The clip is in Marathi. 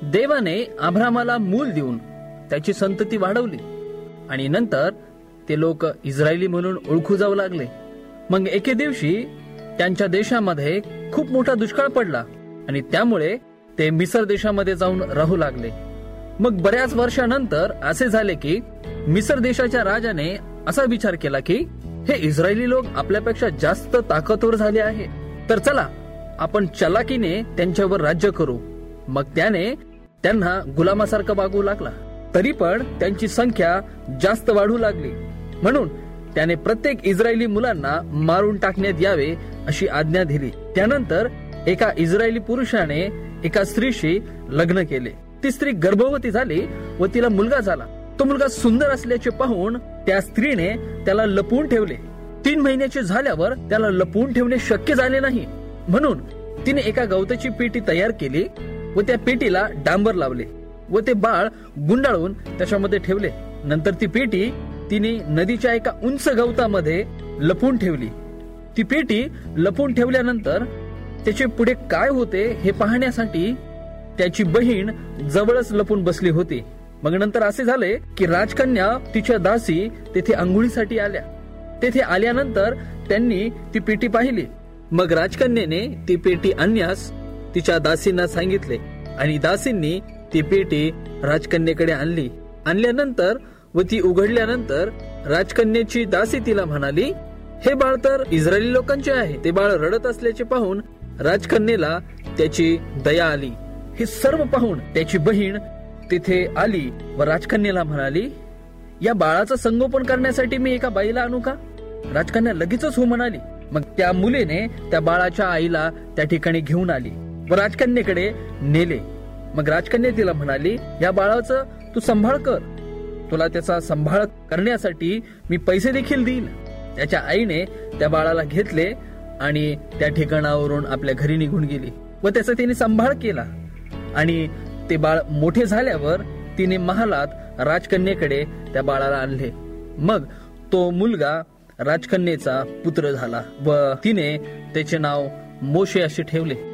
देवाने अब्रामाला मूल देऊन त्याची संतती वाढवली आणि नंतर ते लोक इस्रायली म्हणून ओळखू जाऊ लागले. मग एके दिवशी त्यांच्या देशामध्ये खूप मोठा दुष्काळ पडला आणि त्यामुळे ते मिसर देशामध्ये जाऊन राहू लागले. मग बऱ्याच वर्षानंतर असे झाले की मिसर देशाच्या राजाने असा विचार केला की हे इस्रायली लोक आपल्यापेक्षा जास्त ताकदवर झाले आहे, तर चला आपण चलाकीने त्यांच्यावर राज्य करू. मग त्याने त्यांना गुलामासारखं वागवू लागला. तरी पण त्यांची संख्या जास्त वाढू लागली, म्हणून त्याने प्रत्येक इस्रायली मुलांना मारून टाकण्यात यावे अशी आज्ञा दिली. त्यानंतर एका इस्रायली पुरुषाने एका स्त्रीशी लग्न केले. ती स्त्री गर्भवती झाली व तिला मुलगा झाला. तो मुलगा सुंदर असल्याचे पाहून त्या स्त्रीने त्याला लपवून ठेवले. 3 महिन्याचे झाल्यावर त्याला लपवून ठेवणे शक्य झाले नाही, म्हणून तिने एका गवताची पेटी तयार केली व त्या पेटीला डांबर लावले व ते बाळ गुंडाळून त्याच्यामध्ये ठेवले. नंतर ती पेटी तिने नदीच्या एका उंच गवतामध्ये लपवून ठेवली. ती पेटी लपवून ठेवल्यानंतर त्याचे पुढे काय होते हे पाहण्यासाठी त्याची बहीण जवळच लपून बसली होती. मग नंतर असे झाले की राजकन्या तिच्या दासी तेथे अंघोळीसाठी आल्या. तेथे आल्यानंतर त्यांनी ती पेटी पाहिली. मग राजकन्याने ती पेटी आणण्यास तिच्या दासींना सांगितले आणि दासींनी ती पेटी राजकन्येकडे आणली. आणल्यानंतर व ती उघडल्यानंतर राजकन्याची दासी तिला म्हणाली, हे बाळ तर इस्रायली लोकांचे आहे. ते बाळ रडत असल्याचे पाहून राजकन्येला त्याची दया आली. हे सर्व पाहून त्याची बहीण तिथे आली व राजकन्येला म्हणाली, या बाळाचं संगोपन करण्यासाठी मी एका बाईला आणू का? राजकन्या लगेचच हो म्हणाली. मग त्या मुलीने त्या बाळाच्या आईला त्या ठिकाणी घेऊन आली व राजकन्येकडे नेले. मग राजकन्या तिला म्हणाली, या बाळाचं तू सांभाळ कर, तुला त्याचा सांभाळ करण्यासाठी मी पैसे देखील देईल. त्याच्या आईने त्या बाळाला घेतले आणि त्या ठिकाणावरून आपल्या घरी निघून गेली व त्याचा तिने सांभाळ केला. आणि ते बाळ मोठे झाल्यावर तिने महालात राजकन्येकडे त्या बाळाला आणले. मग तो मुलगा राजकन्येचा पुत्र झाला व तिने त्याचे नाव मोशे असे ठेवले.